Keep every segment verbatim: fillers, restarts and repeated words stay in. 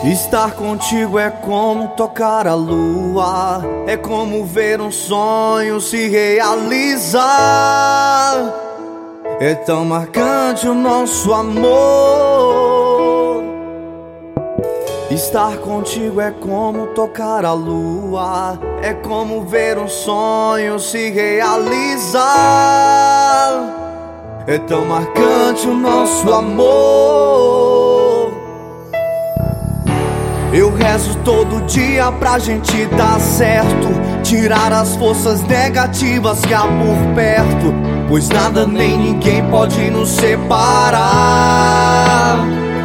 Estar contigo é como tocar a lua, é como ver um sonho se realizar. É tão marcante o nosso amor. Estar contigo é como tocar a lua, é como ver um sonho se realizar. É tão marcante o nosso amor. Eu rezo todo dia pra gente dar certo, tirar as forças negativas que há por perto, pois nada nem ninguém pode nos separar.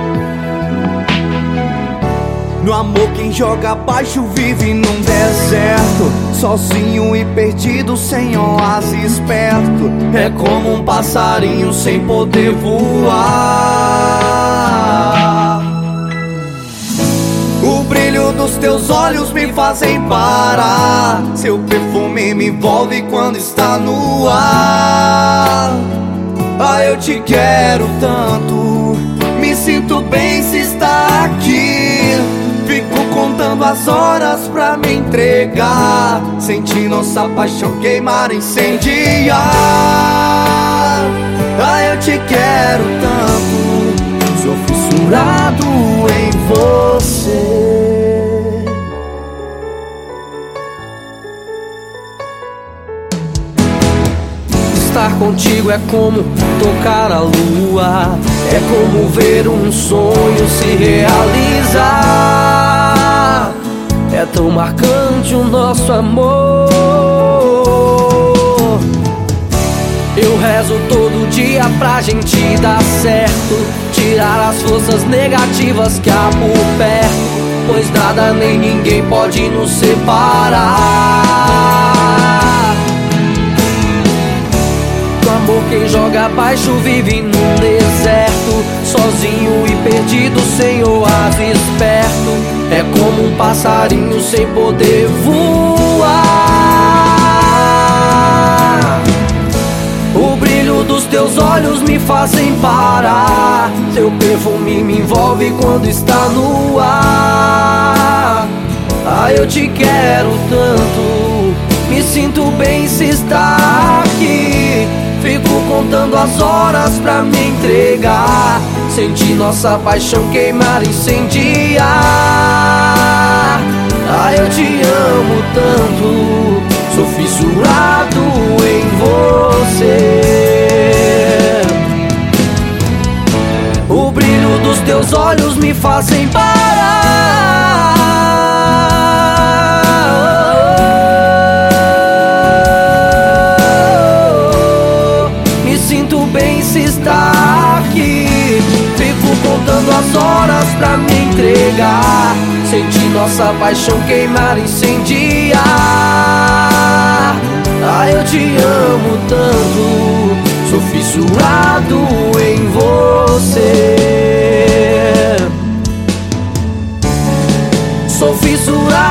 No amor quem joga baixo vive num deserto, sozinho e perdido, sem oásis perto. É como um passarinho sem poder voar. O brilho dos teus olhos me fazem parar, seu perfume me envolve quando está no ar. Ah, eu te quero tanto, me sinto bem se está aqui. Fico contando as horas pra me entregar, sentir nossa paixão queimar, incendiar. Ah, eu te quero tanto, sou fissurado em você. Estar contigo é como tocar a lua, é como ver um sonho se realizar. É tão marcante o nosso amor. Eu rezo todo dia pra gente dar certo, tirar as forças negativas que há por perto, pois nada nem ninguém pode nos separar. No amor quem joga baixo vive num deserto, sozinho e perdido, sem oásis perto. É como um passarinho sem poder voar. O brilho dos teus olhos me fazem parar, teu perfume me envolve quando está no ar. Ah, eu te quero tanto, me sinto bem se está aqui. Fico contando as horas pra me entregar, sentir nossa paixão queimar, incendiar. Ah, eu te amo tanto, sou fissurado em você. O brilho dos teus olhos me fazem parar. Me sinto bem se está aqui. Fico contando as horas pra me entregar, sentir nossa paixão queimar, incendiar. Ah, eu te amo tanto, sou fissurado em você. Sou fissurado